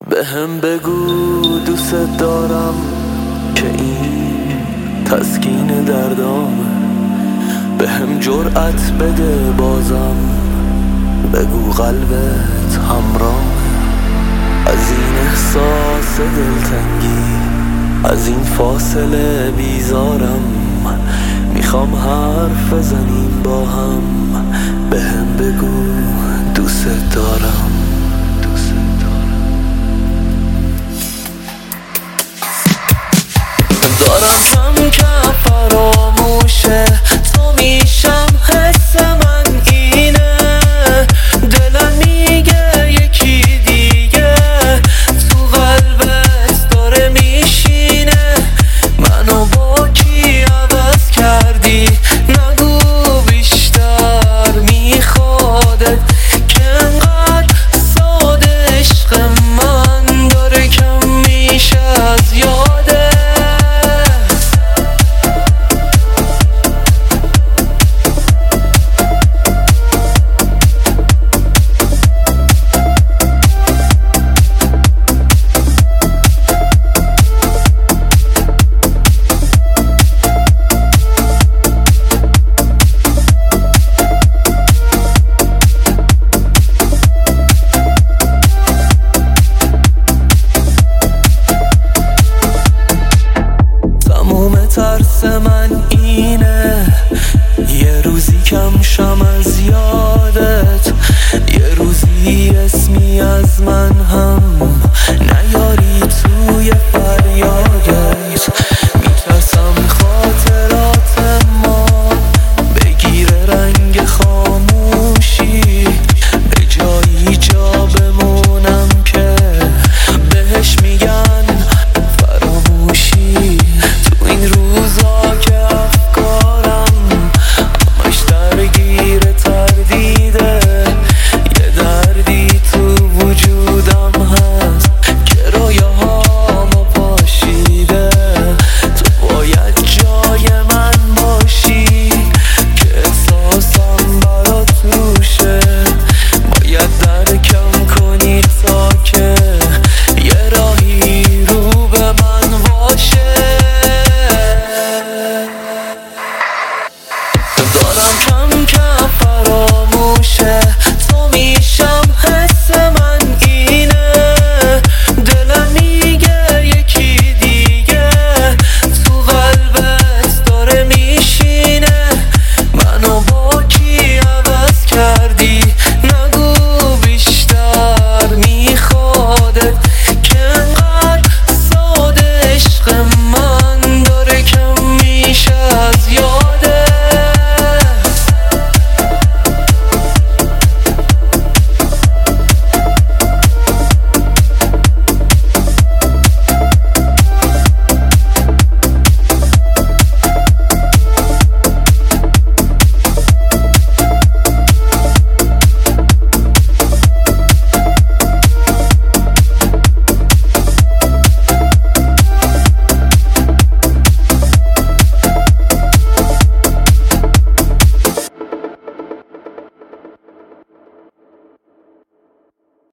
بهم بگو دوست دارم که این تسکین دردامه. بهم جرأت بده بازم، بگو قلبت همراهه. از این احساس دلتنگی، از این فاصله بیزارم. میخوام حرف بزنیم با هم، بهم بگو دوست دارم. دارم کم کم فراموشه، تو میشم حس من اینه. دلم میگه یکی دیگه تو قلبت داره میشینه. منو با کی عوض کردی؟ نگو بیشتر میخوادت که انقدر ساده عشق من داره کم میشه.